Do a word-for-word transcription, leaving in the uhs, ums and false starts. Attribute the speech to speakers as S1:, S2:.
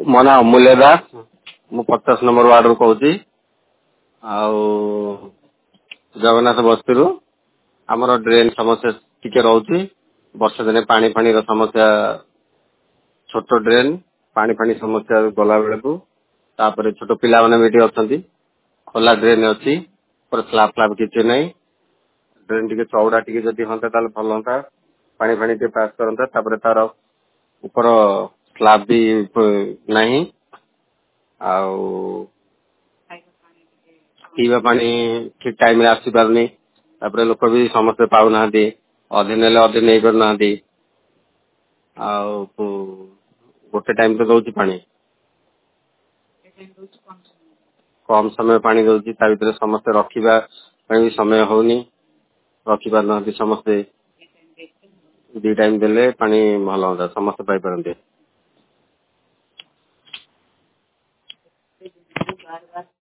S1: ମୋ ନାଁ ଅମୂଲ୍ୟ ଦାସ, ମୁଁ ପଚାଶ ନମ୍ବର ୱାର୍ଡରୁ କହୁଛି। ଆଉ ଜଗନ୍ନାଥ ବସ୍ତିରୁ ଆମର ଡ୍ରେନ୍ ସମସ୍ୟା ଟିକେ ରହୁଛି। ବର୍ଷା ଦିନେ ପାଣି ଫାଣିର ସମସ୍ୟା, ଛୋଟ ଡ୍ରେନ୍, ପାଣି ଫାଣି ସମସ୍ୟା ଗଲା ବେଳକୁ, ତାପରେ ଛୋଟ ପିଲାମାନେ ବି ଏଠି ଅଛନ୍ତି। ଖୋଲା ଡ୍ରେନ୍ ଅଛି, ପୁରା ସ୍ଲାବ୍ ଫ୍ଲାବ୍ କିଛି ନାହିଁ। ଡ୍ରେନ୍ ଟିକେ ଚଉଡା ଟିକେ ଯଦି ହୁଅନ୍ତା ତାହେଲେ ଭଲ ହୁଅନ୍ତା, ପାଣି ଫାଣି ଟିକେ ପାସ୍ କରନ୍ତା। ତାପରେ ତାର ଉପର ସ୍ଲାବ୍ ବି ନାହିଁ। ଆଉ ପିଇବା ପାଣି ଠିକ ଟାଇମରେ ଆସିପାରୁନି। ତାପରେ ଲୋକ ବି ସମସ୍ତେ ପାଉନାହାନ୍ତି, ଅଧେ ନେଲେ ଅଧେ ନେଇ ପାରୁନାହାନ୍ତି। ଆଉ ଗୋଟେ ଟାଇମ ତ ଦଉଛି ପାଣି, କମ ସମୟ ପାଣି ଦଉଛି। ତା ଭିତରେ ସମସ୍ତେ ରଖିବା ପାଇଁ ବି ସମୟ ହଉନି, ରଖି ପାରୁନାହାନ୍ତି ସମସ୍ତେ। ଦି ଟାଇମ ଦେଲେ ପାଣି ଭଲ ହୁଅନ୍ତା, ସମସ୍ତେ ପାଇପାରନ୍ତେ।